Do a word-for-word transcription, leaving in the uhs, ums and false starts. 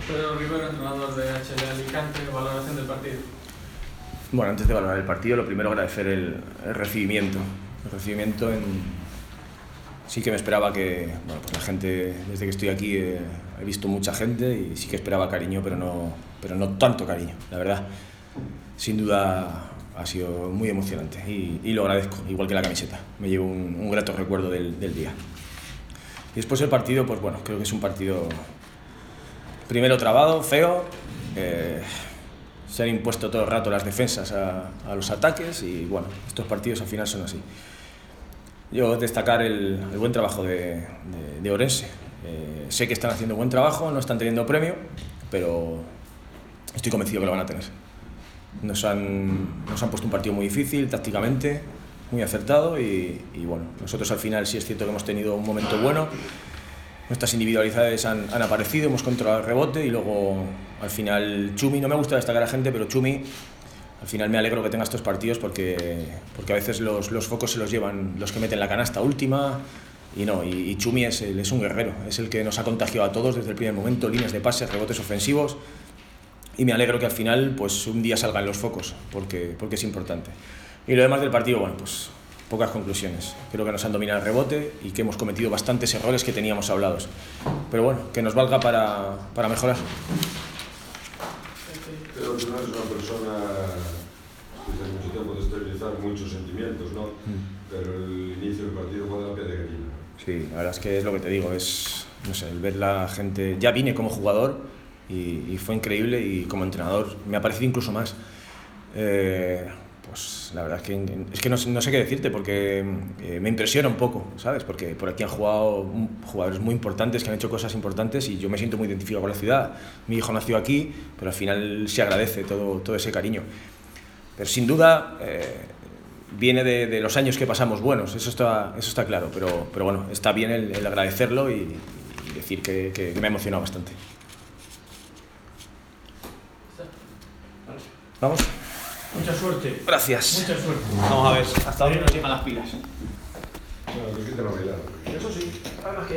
Pedro Rivero, entrenador de H L Alicante, valoración del partido. Bueno, antes de valorar el partido, lo primero agradecer el, el recibimiento. El recibimiento en... Sí que me esperaba que, bueno, pues la gente, desde que estoy aquí eh, he visto mucha gente y sí que esperaba cariño, pero no, pero no tanto cariño, la verdad. Sin duda ha sido muy emocionante y, y lo agradezco, igual que la camiseta. Me llevo un, un grato recuerdo del, del día. Y después el partido, pues bueno, creo que es un partido primero trabado, feo. Eh, se han impuesto todo el rato las defensas a, a los ataques y bueno, estos partidos al final son así. Yo destacar el, el buen trabajo de, de, de Ourense. Eh, sé que están haciendo buen trabajo, no están teniendo premio, pero estoy convencido que lo van a tener. Nos han, nos han puesto un partido muy difícil, tácticamente, muy acertado y, y bueno, nosotros al final sí es cierto que hemos tenido un momento bueno. Nuestras individualidades han, han aparecido, hemos controlado el rebote y luego al final Chumi, no me gusta destacar a gente, pero Chumi, al final me alegro que tenga estos partidos porque, porque a veces los, los focos se los llevan los que meten la canasta última y no, y, y Chumi es, el, es un guerrero, es el que nos ha contagiado a todos desde el primer momento, líneas de pases, rebotes ofensivos y me alegro que al final pues un día salgan los focos porque, porque es importante. Y lo demás del partido, bueno, pues pocas conclusiones. Creo que nos han dominado el rebote y que hemos cometido bastantes errores que teníamos hablados. Pero bueno, que nos valga para, para mejorar. Creo que no eres una persona que desde mucho tiempo de esterilizar muchos sentimientos, ¿no? Mm. Pero el inicio del partido fue de la piel de gallina. Sí, la verdad es que es lo que te digo, es, no sé, el ver la gente... Ya vine como jugador y, y fue increíble y como entrenador me ha parecido incluso más. Eh, Pues la verdad es que, es que no, no sé qué decirte porque eh, me impresiona un poco, ¿sabes? Porque por aquí han jugado jugadores muy importantes que han hecho cosas importantes y yo me siento muy identificado con la ciudad. Mi hijo nació aquí, pero al final se agradece todo, todo ese cariño. Pero sin duda eh, viene de, de los años que pasamos buenos, eso está, eso está claro, pero, pero bueno, está bien el, el agradecerlo y, y decir que, que, que me ha emocionado bastante. ¿Vamos? Mucha suerte. Gracias. Mucha suerte. Vamos a ver hasta dónde nos llegan las pilas. Bueno, que quiten la bailada. Eso sí.